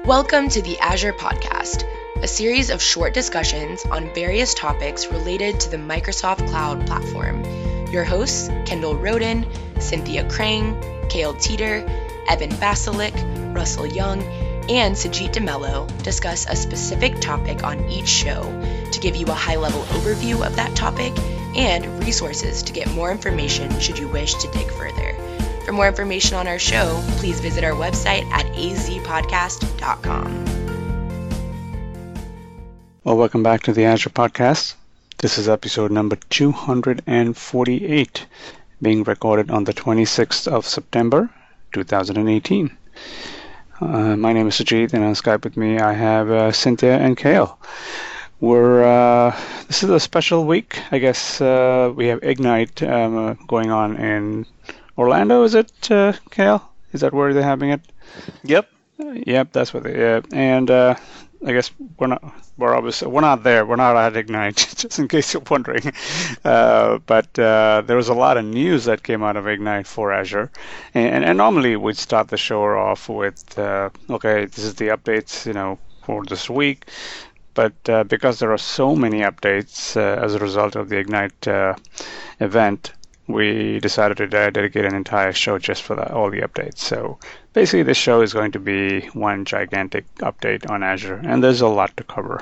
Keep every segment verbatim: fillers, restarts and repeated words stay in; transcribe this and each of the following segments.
Welcome to the Azure Podcast, a series of short discussions on various topics related to the Microsoft Cloud Platform. Your hosts, Kendall Roden, Cynthia Krang, Cale Teeter, Evan Basilic, Russell Young, and Sajid DeMello discuss a specific topic on each show to give you a high-level overview of that topic and resources to get more information should you wish to dig further. For more information on our show, please visit our website at a z podcast dot com. Well, welcome back to the Azure Podcast. This is episode number two hundred forty-eight, being recorded on the twenty-sixth of September, two thousand eighteen. Uh, my name is Sajid, and on Skype with me I have uh, Cynthia and Cale. We're uh, this is a special week, I guess. Uh, we have Ignite um, uh, going on in Orlando, is it, uh, Cale? Is that where they're having it? Yep. Uh, yep, that's what they. Uh, and uh, I guess we're not. We're obviously we're not there. We're not at Ignite, just in case you're wondering. Uh, but uh, there was a lot of news that came out of Ignite for Azure, and, and normally we'd start the show off with, uh, okay, this is the updates, you know, for this week. But uh, because there are so many updates uh, as a result of the Ignite uh, event, we decided to dedicate an entire show just for that, all the updates. So basically this show is going to be one gigantic update on Azure, and there's a lot to cover.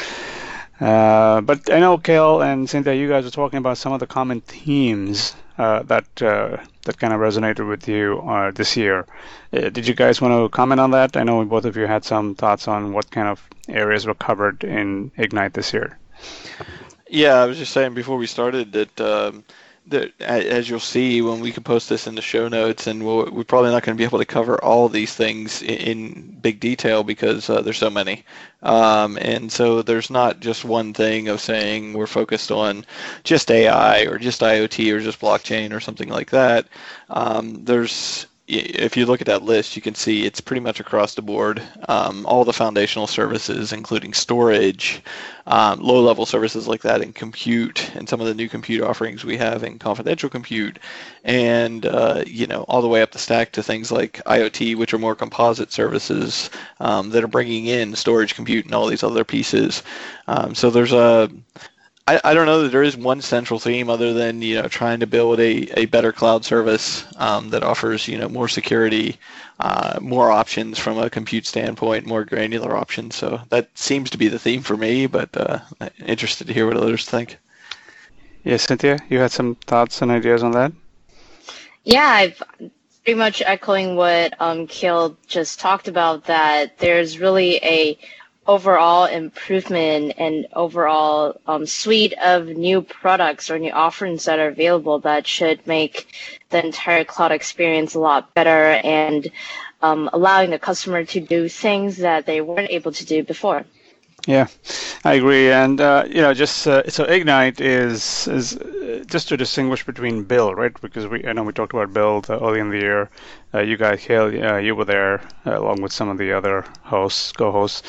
Uh, but I know Cale and Cynthia, you guys were talking about some of the common themes uh, that uh, that kind of resonated with you uh, this year. Uh, did you guys want to comment on that? I know both of you had some thoughts on what kind of areas were covered in Ignite this year. Yeah, I was just saying before we started that um, that as you'll see when we can post this in the show notes, and we'll, we're probably not going to be able to cover all these things in, in big detail because uh, there's so many. Um, and so there's not just one thing of saying we're focused on just A I or just IoT or just blockchain or something like that. Um, there's If you look at that list, you can see it's pretty much across the board. Um, all the foundational services, including storage, um, low-level services like that in compute, and some of the new compute offerings we have in confidential compute, and uh, you know, all the way up the stack to things like IoT, which are more composite services um, that are bringing in storage, compute, and all these other pieces. Um, so there's a I, I don't know that there is one central theme other than, you know, trying to build a, a better cloud service um, that offers, you know, more security, uh, more options from a compute standpoint, more granular options. So that seems to be the theme for me, but uh, interested to hear what others think. Yes, Cynthia, you had some thoughts and ideas on that? Yeah, I've pretty much echoing what um, Cale just talked about, that there's really a overall improvement and overall um, suite of new products or new offerings that are available that should make the entire cloud experience a lot better and um, allowing the customer to do things that they weren't able to do before. Yeah, I agree. And, uh, you know, just uh, so Ignite is is uh, just to distinguish between build, right? Because we I know we talked about build uh, early in the year. Uh, you guys, Cale, uh, you were there uh, along with some of the other hosts, co-hosts.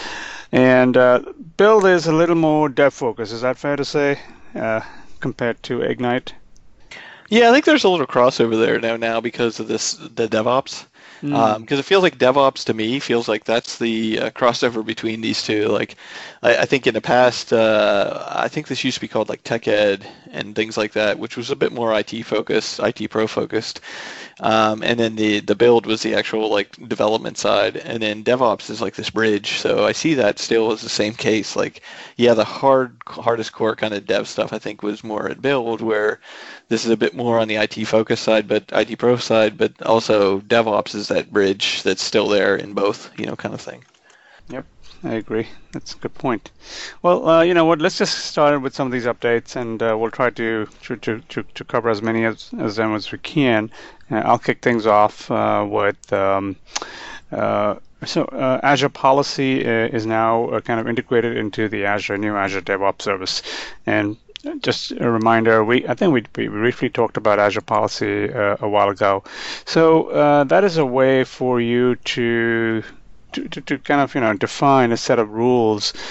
And uh, build is a little more dev focused. Is that fair to say, uh, compared to Ignite? Yeah, I think there's a little crossover there now now because of this the DevOps. Because mm. um, it feels like DevOps to me feels like that's the uh, crossover between these two. Like, I, I think in the past, uh, I think this used to be called like Tech Ed and things like that, which was a bit more I T focused, I T pro focused. Um, and then the the build was the actual like development side, and then DevOps is like this bridge. So I see that still as the same case. Like, yeah, the hard hardest core kind of dev stuff I think was more at build, where this is a bit more on the I T focus side, but I T pro side, but also DevOps is that bridge that's still there in both, you know, kind of thing. Yep, I agree. That's a good point. Well, uh, you know what? Let's just start with some of these updates, and uh, we'll try to to, to to to cover as many as as them as we can. Uh, I'll kick things off uh, with. Um, uh, So uh, Azure Policy uh, is now uh, kind of integrated into the Azure new Azure DevOps service. And just a reminder, we I think we, we briefly talked about Azure Policy uh, a while ago. So uh, that is a way for you to, to to to kind of you know define a set of rules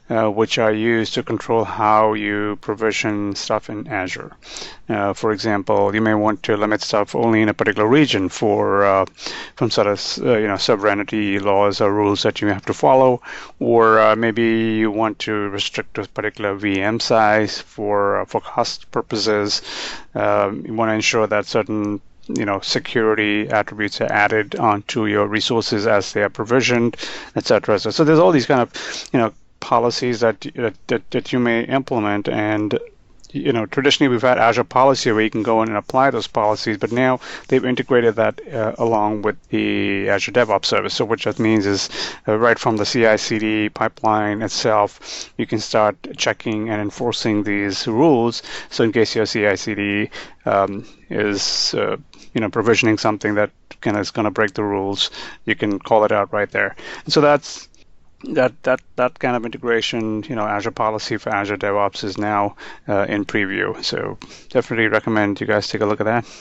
uh, which are used to control how you provision stuff in Azure. Uh, for example, you may want to limit stuff only in a particular region for uh, from sort of uh, you know sovereignty laws or rules that you have to follow, or uh, maybe you want to restrict a particular V M size for uh, for cost purposes. Um, you want to ensure that certain you know security attributes are added onto your resources as they are provisioned, et cetera. So, so there's all these kind of you know policies that that that you may implement. And you know, traditionally we've had Azure Policy where you can go in and apply those policies, but now they've integrated that uh, along with the Azure DevOps service. So what that means is uh, right from the C I C D pipeline itself, you can start checking and enforcing these rules. So in case your C I C D um, is uh, you know provisioning something that kind of is going to break the rules, you can call it out right there. And so that's That that that kind of integration, you know, Azure Policy for Azure DevOps is now uh, in preview. So definitely recommend you guys take a look at that.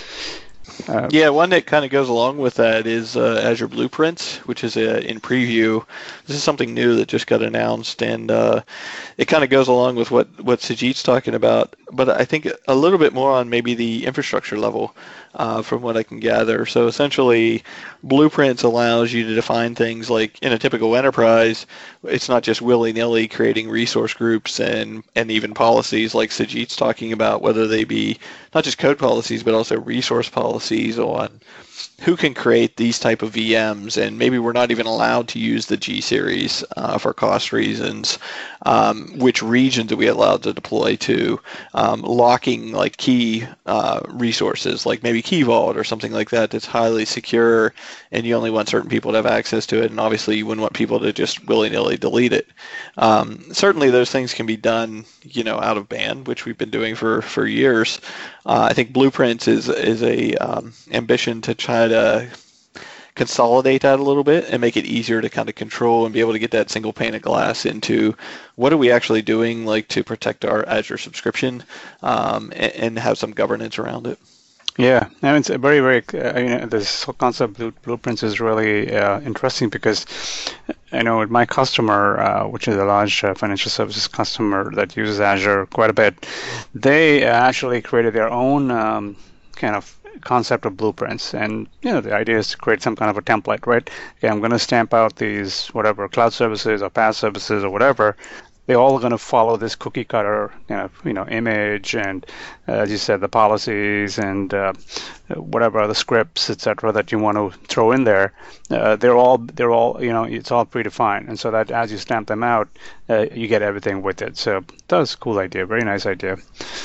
Uh, yeah, one that kind of goes along with that is uh, Azure Blueprints, which is uh, in preview. This is something new that just got announced, and uh, it kind of goes along with what, what Sajid's talking about, but I think a little bit more on maybe the infrastructure level uh, from what I can gather. So essentially, Blueprints allows you to define things like in a typical enterprise, it's not just willy-nilly creating resource groups and, and even policies like Sajid's talking about, whether they be not just code policies, but also resource policies on who can create these type of V Ms, and maybe we're not even allowed to use the G series uh, for cost reasons. Um, which regions are we allowed to deploy to? Um, locking like key uh, resources, like maybe Key Vault or something like that, that's highly secure, and you only want certain people to have access to it, and obviously you wouldn't want people to just willy-nilly delete it. Um, certainly those things can be done, you know, out of band, which we've been doing for for years. Uh, I think Blueprints is is a um, ambition to try to consolidate that a little bit and make it easier to kind of control and be able to get that single pane of glass into what are we actually doing, like to protect our Azure subscription um, and, and have some governance around it. Yeah, and it's a very, very, uh, you know, this whole concept of Blueprints is really uh, interesting because, I know, with my customer, uh, which is a large uh, financial services customer that uses Azure quite a bit, they actually created their own um, kind of concept of blueprints. And, you know, the idea is to create some kind of a template, right? Okay, I'm going to stamp out these, whatever, cloud services or PaaS services or whatever. They all are going to follow this cookie cutter, you know, you know, image and, uh, as you said, the policies and uh, whatever other scripts, et cetera, that you want to throw in there. Uh, they're all, they're all, you know, it's all predefined, and so that as you stamp them out, uh, you get everything with it. So that was a cool idea, very nice idea.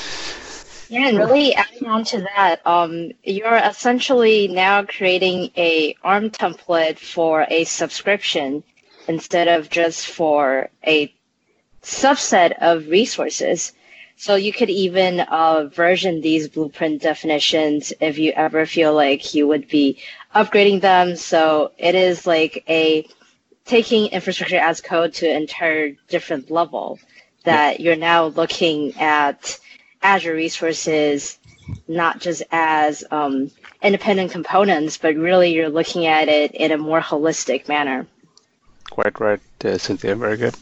Yeah, and really adding on to that, um, you're essentially now creating a ARM template for a subscription instead of just for a subset of resources. So you could even uh, version these blueprint definitions if you ever feel like you would be upgrading them. So it is like a taking infrastructure as code to an entire different level that you're now looking at Azure resources not just as um, independent components, but really you're looking at it in a more holistic manner. Quite right, uh, Cynthia. Very good.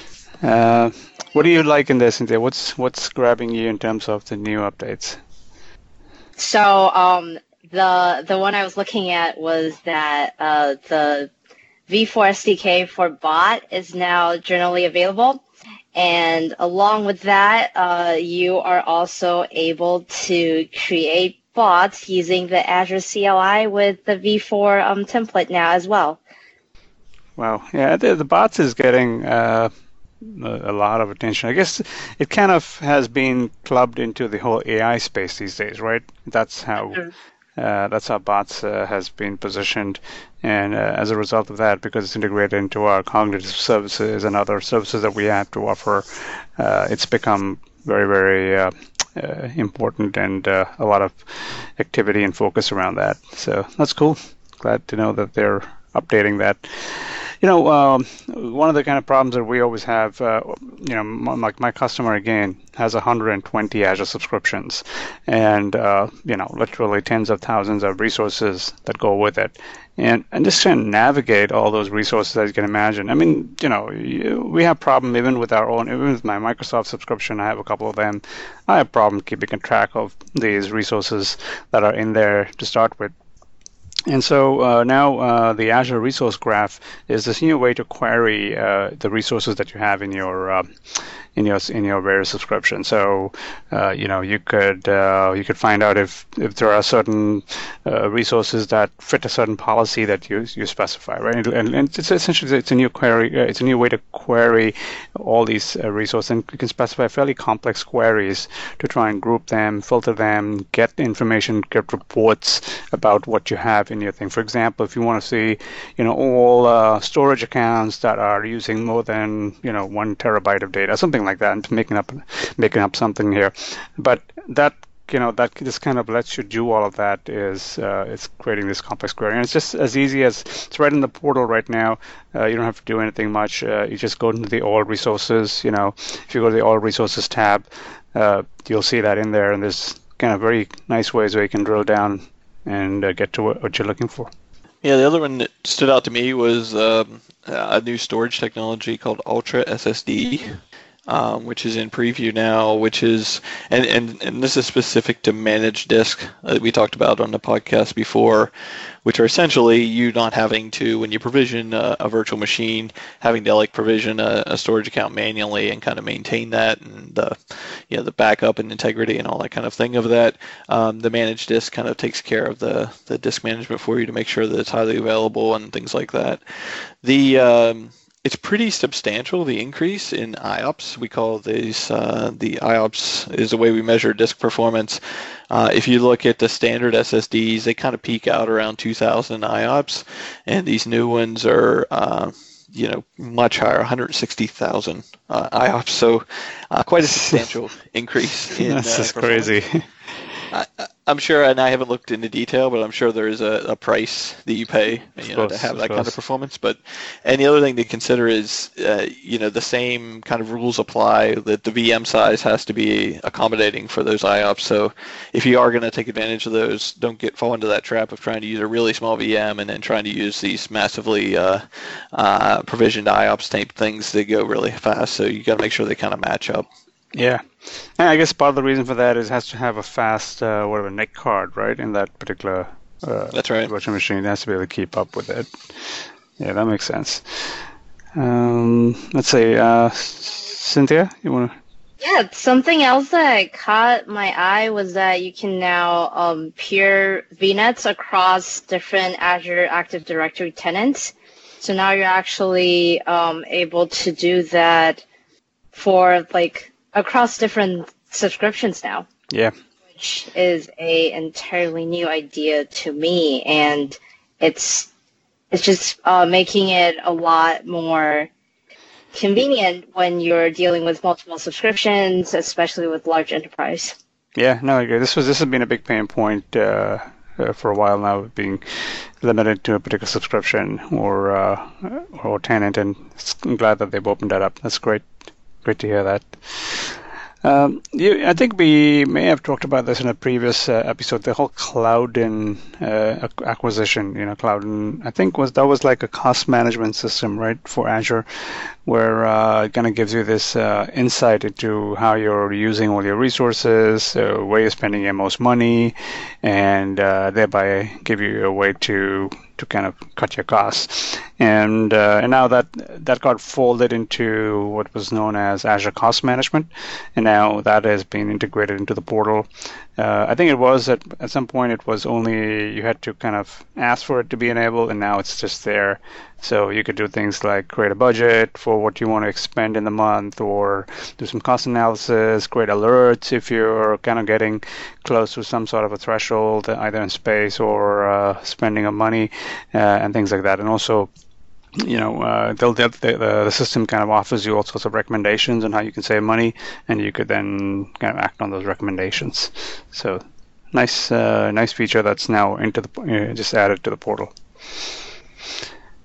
Uh, what do you like in there, Cynthia? What's what's grabbing you in terms of the new updates? So um, the the one I was looking at was that uh, the V four S D K for bot is now generally available. And along with that, uh, you are also able to create bots using the Azure C L I with the V four um, template now as well. Wow. Yeah, the, the bots is getting uh, a, a lot of attention. I guess it kind of has been clubbed into the whole A I space these days, right? That's how mm-hmm. uh, that's how bots uh, has been positioned. And uh, as a result of that, because it's integrated into our cognitive services and other services that we have to offer, uh, it's become very, very uh, uh, important, and uh, a lot of activity and focus around that. So that's cool. Glad to know that they're updating that. You know, um, one of the kind of problems that we always have, uh, you know, my, like my customer again has one hundred twenty Azure subscriptions, and uh, you know, literally tens of thousands of resources that go with it, and and just trying to navigate all those resources, as you can imagine. I mean, you know, you, we have problem even with our own, even with my Microsoft subscription. I have a couple of them. I have problem keeping track of these resources that are in there to start with. And so uh, now uh, the Azure Resource Graph is this new way to query uh, the resources that you have in your uh, in your in your various subscriptions. So uh, you know you could uh, you could find out if, if there are certain uh, resources that fit a certain policy that you you specify, right? And, and it's essentially it's a new query. Uh, it's a new way to query all these uh, resources, and you can specify fairly complex queries to try and group them, filter them, get information, get reports about what you have in your thing. For example, if you want to see, you know, all uh, storage accounts that are using more than, you know, one terabyte of data, something like that. I'm making up, making up something here, but that, you know, that just kind of lets you do all of that. Is uh, it's creating this complex query, and it's just as easy as it's right in the portal right now. Uh, you don't have to do anything much. Uh, you just go into the All Resources. You know, if you go to the All Resources tab, uh, you'll see that in there, and there's kind of very nice ways where you can drill down and uh, get to what, what you're looking for. Yeah, the other one that stood out to me was um, a new storage technology called Ultra S S D, um, which is in preview now, which is, and, and, and this is specific to managed disk that we talked about on the podcast before, which are essentially you not having to, when you provision a, a virtual machine, having to like provision a, a storage account manually and kind of maintain that and the, you know, the backup and integrity and all that kind of thing of that. Um, the managed disk kind of takes care of the, the disk management for you to make sure that it's highly available and things like that. The um, It's pretty substantial, the increase in I O P S. We call these, uh, the I O P S is the way we measure disk performance. Uh, if you look at the standard S S Ds, they kind of peak out around two thousand I O P S, and these new ones are, uh, you know, much higher, one hundred sixty thousand uh, I O P S. So uh, quite a substantial increase in That's uh, just crazy. I, I'm sure, and I haven't looked into detail, but I'm sure there is a, a price that you pay, you know, course, to have of that kind course. of performance. But, and the other thing to consider is, uh, you know, the same kind of rules apply, that the V M size has to be accommodating for those I O P S. So if you are going to take advantage of those, don't get fall into that trap of trying to use a really small V M and then trying to use these massively uh, uh, provisioned I O P S type things that go really fast. So you got to make sure they kind of match up. Yeah, and I guess part of the reason for that is it has to have a fast, uh, whatever, N I C card, right, in that particular uh, That's right. virtual machine. It has to be able to keep up with it. Yeah, that makes sense. Um, let's see, uh, Cynthia, you want to? Yeah, something else that caught my eye was that you can now um, peer V NETs across different Azure Active Directory tenants. So now you're actually um, able to do that for like across different subscriptions now. Yeah. Which is a entirely new idea to me, and it's it's just uh, making it a lot more convenient when you're dealing with multiple subscriptions, especially with large enterprise. Yeah, no, I agree. This was this has been a big pain point uh, uh, for a while now, being limited to a particular subscription or uh, or tenant, and I'm glad that they've opened that up. That's great. Great to hear that. Um, you, I think we may have talked about this in a previous uh, episode. The whole Cloudin uh, acquisition, you know, Cloudin, I think was that was like a cost management system, right, for Azure, where uh, it kind of gives you this uh, insight into how you're using all your resources, uh, where you're spending your most money, and uh, thereby give you a way to to kind of cut your costs. And uh, and now that that got folded into what was known as Azure Cost Management, and now that has been integrated into the portal. Uh, I think it was at at some point it was only you had to kind of ask for it to be enabled, and now it's just there. So you could do things like create a budget for what you want to expend in the month, or do some cost analysis, create alerts if you're kind of getting close to some sort of a threshold, either in space or uh, spending of money, uh, and things like that. And also, you know, uh, they'll, they'll, the, the system kind of offers you all sorts of recommendations on how you can save money, and you could then kind of act on those recommendations. So nice, uh, nice feature that's now into the uh, just added to the portal.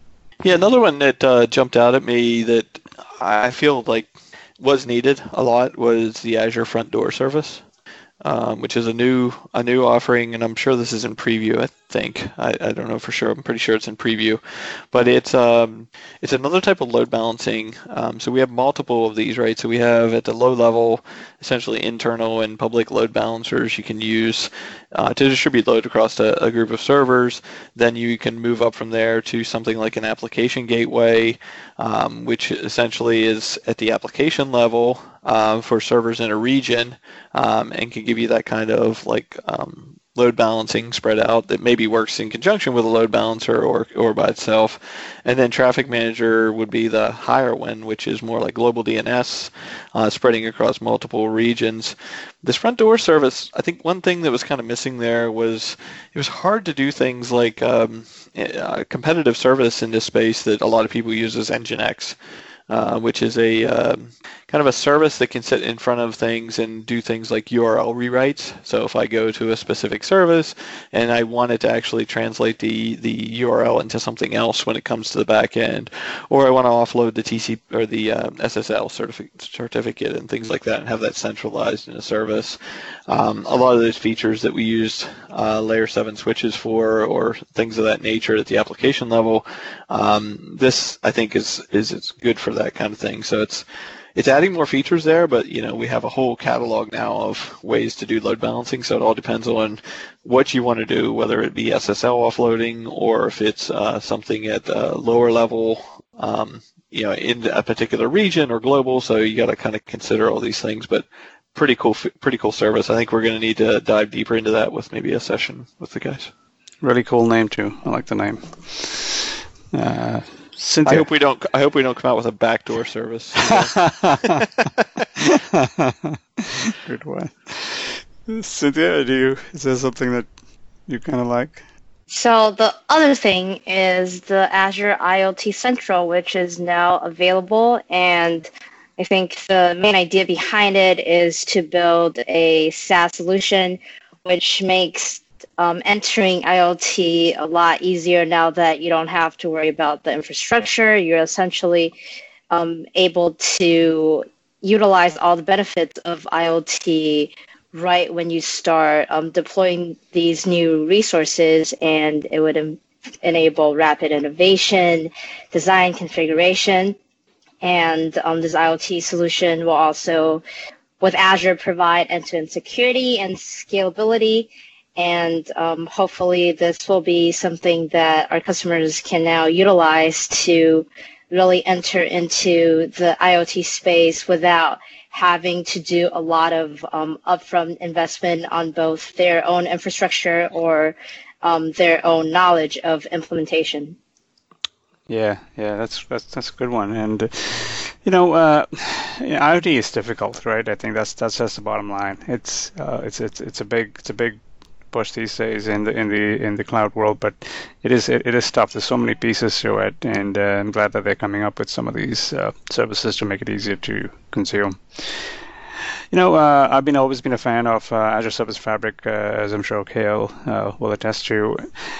Yeah, another one that uh, jumped out at me that I feel like was needed a lot was the Azure Front Door service. Um, which is a new a new offering, and I'm sure this is in preview. I think I, I don't know for sure. I'm pretty sure it's in preview, but it's um, it's another type of load balancing. Um, so we have multiple of these, right? So we have at the low level, essentially internal and public load balancers you can use uh, to distribute load across a, a group of servers. Then you can move up from there to something like an application gateway, um, which essentially is at the application level. Uh, for servers in a region, um, and can give you that kind of like um, load balancing spread out that maybe works in conjunction with a load balancer or or by itself. And then Traffic Manager would be the higher one, which is more like global D N S, uh, spreading across multiple regions. This Front Door service, I think one thing that was kind of missing there was it was hard to do things like um, a competitive service in this space that a lot of people use as Nginx. Uh, which is a um, kind of a service that can sit in front of things and do things like U R L rewrites. So if I go to a specific service and I want it to actually translate the, the U R L into something else when it comes to the back end, or I want to offload the T C or the um, S S L certificate, certificate and things like that and have that centralized in a service. Um, a lot of those features that we used uh, layer seven switches for, or things of that nature at the application level, um, this I think is is it's good for that kind of thing. So it's it's adding more features there, but you know we have a whole catalog now of ways to do load balancing. So it all depends on what you want to do, whether it be S S L offloading or if it's uh, something at a lower level, um, you know, in a particular region or global. So you got to kind of consider all these things, but. Pretty cool, pretty cool service. I think we're going to need to dive deeper into that with maybe a session with the guys. Really cool name too. I like the name. Uh, Cynthia. I hope we don't. I hope we don't come out with a backdoor service. Good one. Cynthia, do you? Is there something that you kind of like? So the other thing is the Azure IoT Central, which is now available, and I think the main idea behind it is to build a SaaS solution, which makes um, entering IoT a lot easier now that you don't have to worry about the infrastructure. You're essentially um, able to utilize all the benefits of IoT right when you start um, deploying these new resources, and it would em- enable rapid innovation, design, configuration. And um, this IoT solution will also, with Azure, provide end-to-end security and scalability. And um, hopefully this will be something that our customers can now utilize to really enter into the IoT space without having to do a lot of um, upfront investment on both their own infrastructure or um, their own knowledge of implementation. Yeah, yeah, that's that's that's a good one. And uh, you know, uh, yeah, IoT is difficult, right? I think that's that's just the bottom line. It's uh, it's it's it's a big it's a big push these days in the in the in the cloud world, but it is it, it is tough. There's so many pieces to it, and uh, I'm glad that they're coming up with some of these uh, services to make it easier to consume. You know, uh, I've been always been a fan of uh, Azure Service Fabric, uh, as I'm sure Kale uh, will attest to.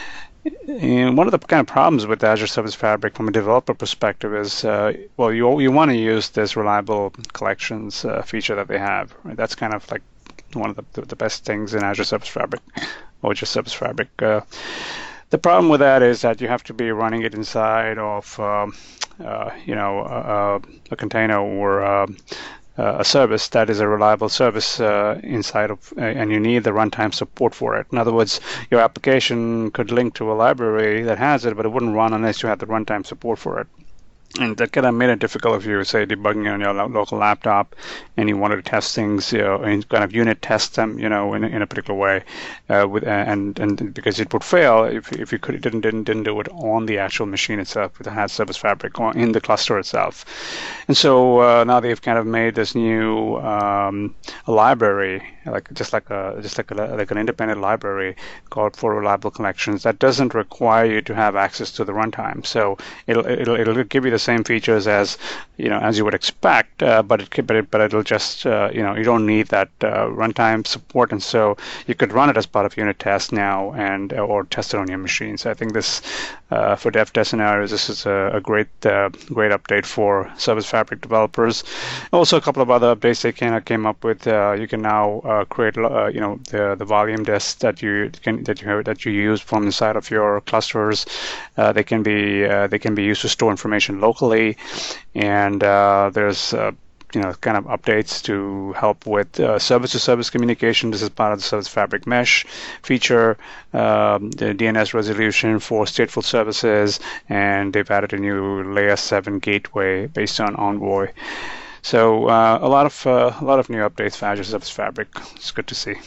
And one of the kind of problems with Azure Service Fabric from a developer perspective is, uh, well, you you want to use this reliable collections uh, feature that they have. Right? That's kind of like one of the, the best things in Azure Service Fabric, or just Service Fabric. Uh, the problem with that is that you have to be running it inside of, um, uh, you know, a, a container or uh, Uh, a service that is a reliable service uh, inside of, uh, and you need the runtime support for it. In other words, your application could link to a library that has it, but it wouldn't run unless you had the runtime support for it. And that kind of made it difficult if you were, say, debugging on your lo- local laptop and you wanted to test things, you know, and kind of unit test them, you know, in, in a particular way, uh, with and and because it would fail if if you could didn't didn't didn't do it on the actual machine itself, it had Service Fabric on, in the cluster itself. And so uh, now they've kind of made this new um, a library, like just like a just like a, like an independent library called for reliable collections that doesn't require you to have access to the runtime. So it'll it'll it'll give you the same features as you know as you would expect, uh, but it could, but it, but it'll just uh, you know you don't need that uh, runtime support, and so you could run it as part of unit test now and or test it on your machine. So I think this uh, for dev test scenarios, this is a, a great uh, great update for Service Fabric developers. Also, a couple of other updates they kind of came up with. Uh, you can now uh, create uh, you know the the volume disks that you can that you have, that you use from inside of your clusters. Uh, they can be uh, they can be used to store information locally, and uh, there's uh, you know kind of updates to help with uh, service-to-service communication. This is part of the Service Fabric Mesh feature, um, the D N S resolution for stateful services, and they've added a new layer seven gateway based on Envoy. So uh, a lot of uh, a lot of new updates for Azure Service Fabric. It's good to see.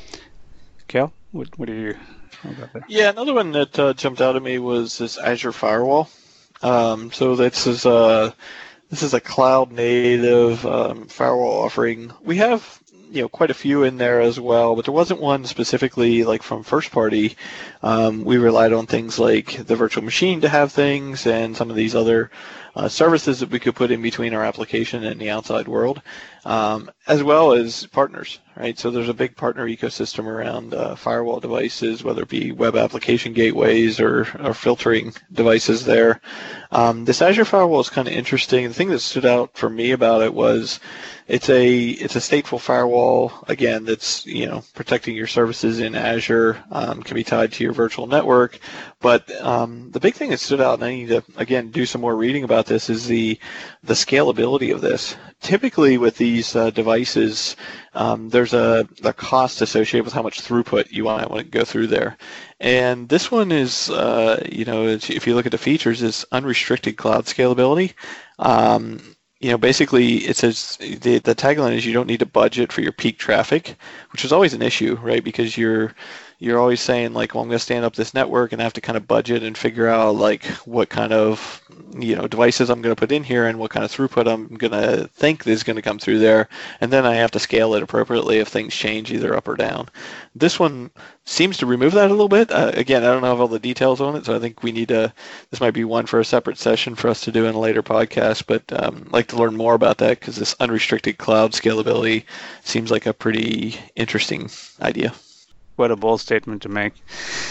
Kel, what, what do you know about that? Yeah, another one that uh, jumped out at me was this Azure Firewall. Um, so this is a this is a cloud native um, firewall offering. We have you know quite a few in there as well, but there wasn't one specifically like from first party. Um, we relied on things like the virtual machine to have things, and some of these other uh, services that we could put in between our application and the outside world, um, as well as partners. Right, so there's a big partner ecosystem around uh, firewall devices, whether it be web application gateways or, or filtering devices there. Um, this Azure Firewall is kind of interesting. The thing that stood out for me about it was it's a it's a stateful firewall, again, that's you know protecting your services in Azure, um, can be tied to your virtual network. But um, the big thing that stood out, and I need to again do some more reading about this, is the the scalability of this. Typically with these uh, devices, um, there's a, a cost associated with how much throughput you want to go through there. And this one is, uh, you know, if you look at the features, is unrestricted cloud scalability. Um, you know, basically it says the, the tagline is you don't need to budget for your peak traffic, which is always an issue, right? Because you're you're always saying like, well, I'm going to stand up this network and I have to kind of budget and figure out like what kind of, you know, devices I'm going to put in here and what kind of throughput I'm going to think is going to come through there. And then I have to scale it appropriately if things change either up or down. This one seems to remove that a little bit. Uh, again, I don't have all the details on it, so I think we need to, this might be one for a separate session for us to do in a later podcast, but um, I'd like to learn more about that because this unrestricted cloud scalability seems like a pretty interesting idea. What a bold statement to make.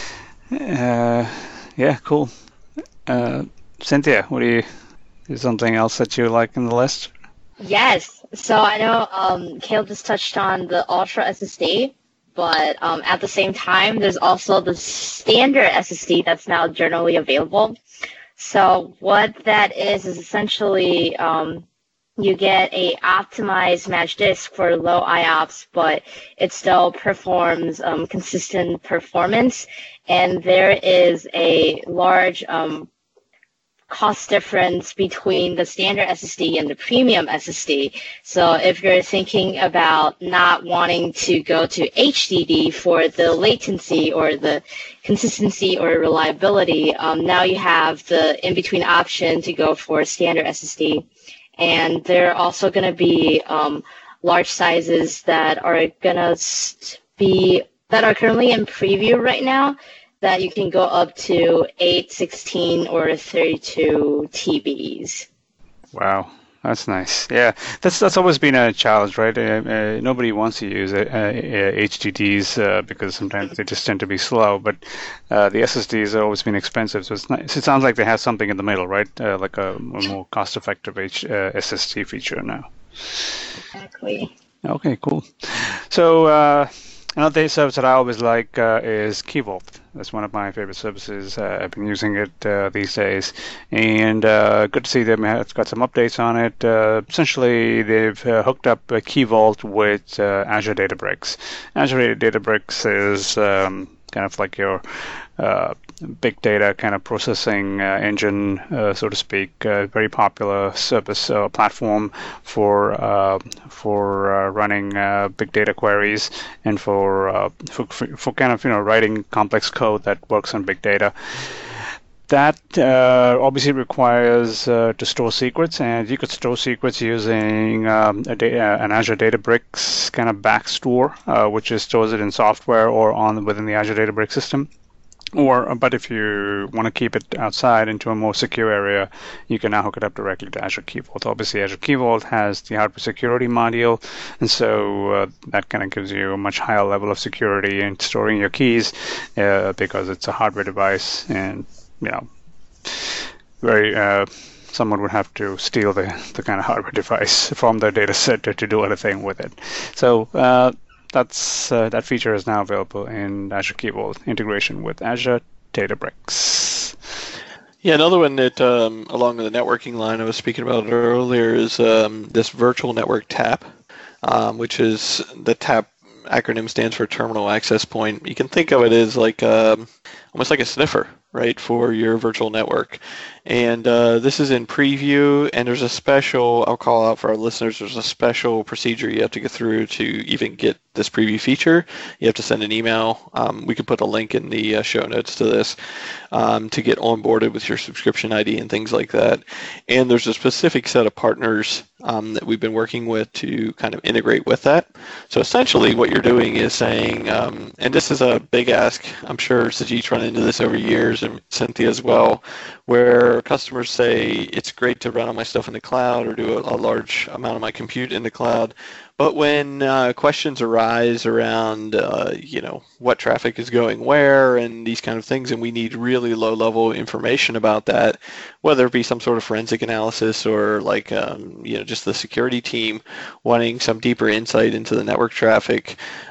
Uh, yeah, cool. Uh, Cynthia, what do you, is something else that you like in the list? Yes. So I know um, Kale just touched on the Ultra S S D, but um, at the same time, there's also the standard S S D that's now generally available. So what that is is essentially um, you get a optimized match disk for low I O P S, but it still performs um, consistent performance. And there is a large um, cost difference between the standard S S D and the premium S S D. So if you're thinking about not wanting to go to H D D for the latency or the consistency or reliability, um, now you have the in-between option to go for standard S S D. And there are also going to be um, large sizes that are going to be, that are currently in preview right now, that you can go up to eight, sixteen, or thirty-two T Bs. Wow, that's nice. Yeah, that's that's always been a challenge, right? Uh, uh, nobody wants to use uh, uh, H D Ds uh, because sometimes they just tend to be slow. But uh, the S S Ds have always been expensive, so it's nice. It sounds like they have something in the middle, right? Uh, like a, a more cost-effective H, uh, S S D feature now. Exactly. Okay, cool. So uh, another service that I always like uh, is Key Vault. That's one of my favorite services. Uh, I've been using it uh, these days, and uh, good to see them. It's got some updates on it. Uh, essentially, they've uh, hooked up uh, Key Vault with uh, Azure Databricks. Azure Databricks is um, kind of like your uh, big data kind of processing uh, engine, uh, so to speak. Uh, very popular service uh, platform for uh, for uh, running uh, big data queries and for, uh, for for kind of you know writing complex code that works on big data. That uh, obviously requires uh, to store secrets, and you could store secrets using um, a data, an Azure Databricks kind of backstore, uh, which is stores it in software or on within the Azure Databricks system. Or, but if you want to keep it outside into a more secure area, you can now hook it up directly to Azure Key Vault. Obviously, Azure Key Vault has the hardware security module, and so uh, that kind of gives you a much higher level of security in storing your keys uh, because it's a hardware device, and you know, very uh, someone would have to steal the, the kind of hardware device from the data center to do anything with it. So. Uh, That's uh, that feature is now available in Azure Key Vault integration with Azure Databricks. Yeah, another one that um, along the networking line I was speaking about earlier is um, this virtual network tap, um, which is the tap acronym stands for Terminal Access Point. You can think of it as like um, almost like a sniffer, right, for your virtual network. And uh, this is in preview, and there's a special, I'll call out for our listeners, there's a special procedure you have to go through to even get this preview feature. You have to send an email. Um, we can put a link in the uh, show notes to this um, to get onboarded with your subscription I D and things like that. And there's a specific set of partners um, that we've been working with to kind of integrate with that. So essentially what you're doing is saying, um, and this is a big ask, I'm sure Sajid's run into this over years, and Cynthia as well, where customers say it's great to run all my stuff in the cloud or do a, a large amount of my compute in the cloud. But when uh, questions arise around, uh, you know, what traffic is going where and these kind of things, and we need really low-level information about that, whether it be some sort of forensic analysis or like, um, you know, just the security team wanting some deeper insight into the network traffic,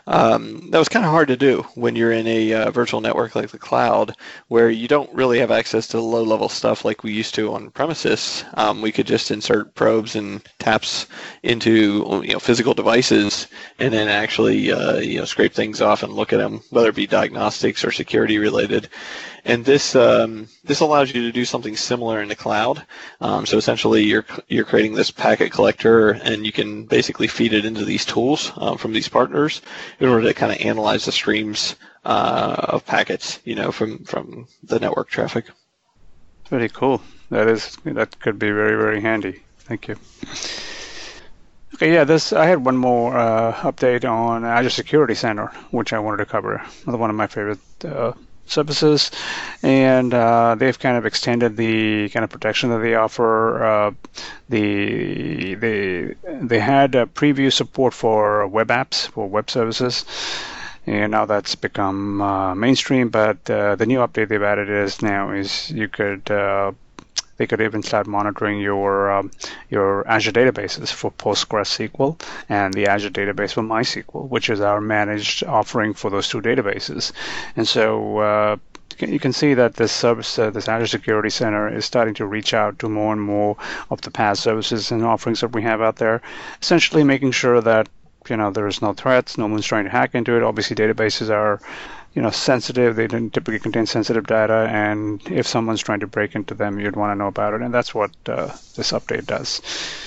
um, that was kind of hard to do when you're in a uh, virtual network like the cloud, where you don't really have access to low-level stuff like we used to on premises. Um, we could just insert probes and taps into, you know, physical devices and then actually uh, you know, scrape things off and look at them, whether it be diagnostics or security related. And this um, this allows you to do something similar in the cloud. Um, so essentially, you're you're creating this packet collector, and you can basically feed it into these tools um, from these partners in order to kind of analyze the streams uh, of packets, you know, from from the network traffic. Very cool. That is that could be very very handy. Thank you. Okay, yeah, this I had one more uh, update on Azure Security Center, which I wanted to cover. Another one of my favorite uh, services, and uh, they've kind of extended the kind of protection that they offer. Uh, the they they had a preview support for web apps, for web services, and now that's become uh, mainstream. But uh, the new update they've added is now is you could. Uh, They could even start monitoring your um, your Azure databases for PostgreSQL and the Azure database for MySQL, which is our managed offering for those two databases. And so uh, you can see that this service, uh, this Azure Security Center, is starting to reach out to more and more of the PaaS services and offerings that we have out there, essentially making sure that you know there's no threats, no one's trying to hack into it. Obviously, databases are you know, sensitive. They don't typically contain sensitive data, and if someone's trying to break into them, you'd want to know about it, and that's what uh, this update does.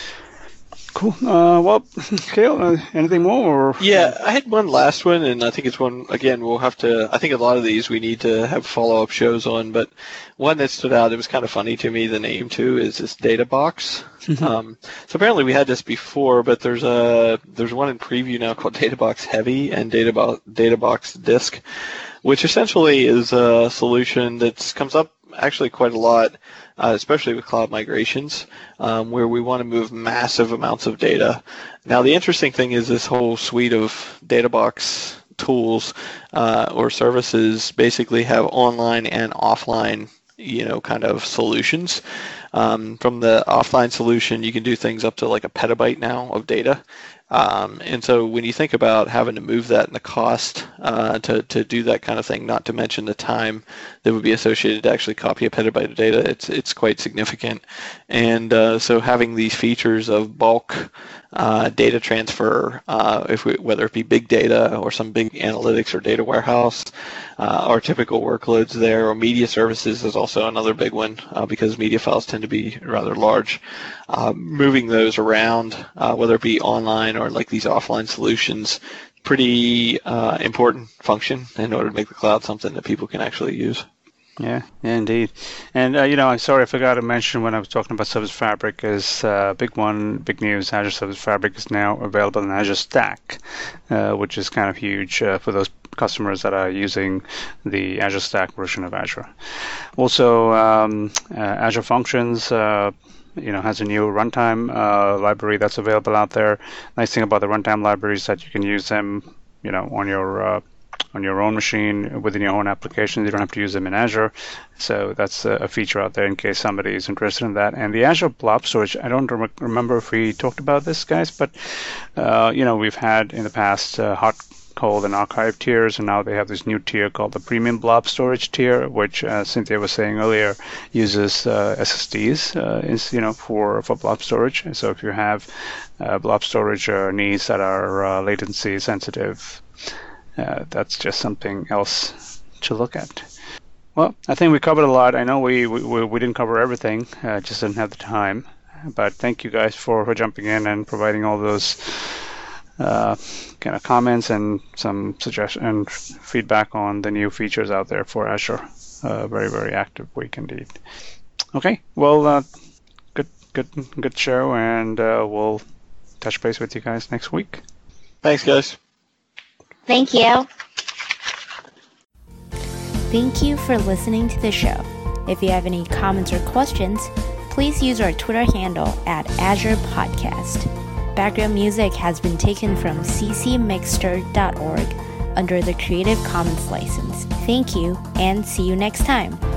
Cool. Uh, well, Kale, uh, anything more? Or? Yeah, I had one last one, and I think it's one, again, we'll have to, I think a lot of these we need to have follow-up shows on, but one that stood out, it was kind of funny to me, the name too, is this DataBox. um, so apparently we had this before, but there's a there's one in preview now called DataBox Heavy and DataBox, DataBox Disk, which essentially is a solution that comes up actually quite a lot, uh, especially with cloud migrations, um, where we want to move massive amounts of data. Now, the interesting thing is this whole suite of DataBox tools uh, or services basically have online and offline, you know, kind of solutions. Um, from the offline solution, you can do things up to like a petabyte now of data. Um, and so when you think about having to move that and the cost uh, to, to do that kind of thing, not to mention the time that would be associated to actually copy a petabyte of data, it's it's quite significant. And uh, so having these features of bulk uh, data transfer, uh, if we, whether it be big data or some big analytics or data warehouse, uh, our typical workloads there, or media services is also another big one uh, because media files tend to be rather large. Uh, moving those around, uh, whether it be online or like these offline solutions, pretty uh, important function in order to make the cloud something that people can actually use. Yeah, yeah, indeed. And, uh, you know, I'm sorry, I forgot to mention when I was talking about Service Fabric is uh, big one, big news. Azure Service Fabric is now available in Azure Stack, uh, which is kind of huge uh, for those customers that are using the Azure Stack version of Azure. Also, um, uh, Azure Functions, uh, you know, has a new runtime uh, library that's available out there. Nice thing about the runtime libraries is that you can use them, you know, on your uh, on your own machine within your own application. You don't have to use them in Azure. So that's a feature out there in case somebody is interested in that. And the Azure Blob Storage, I don't rem- remember if we talked about this, guys, but, uh, you know, we've had in the past uh, hot, cold, and archive tiers, and now they have this new tier called the Premium Blob Storage tier, which uh, Cynthia was saying earlier uses uh, S S Ds, uh, is, you know, for, for blob storage. And so if you have uh, blob storage uh, needs that are uh, latency sensitive, Uh, that's just something else to look at. Well, I think we covered a lot. I know we we, we didn't cover everything, uh, just didn't have the time. But thank you guys for, for jumping in and providing all those uh, kind of comments and some suggestions and feedback on the new features out there for Azure. Uh, very, very active week indeed. Okay, well, uh, good, good, good show, and uh, we'll touch base with you guys next week. Thanks, guys. Thank you. Thank you for listening to the show. If you have any comments or questions, please use our Twitter handle at Azure Podcast. Background music has been taken from c c mixter dot org under the Creative Commons license. Thank you, and see you next time.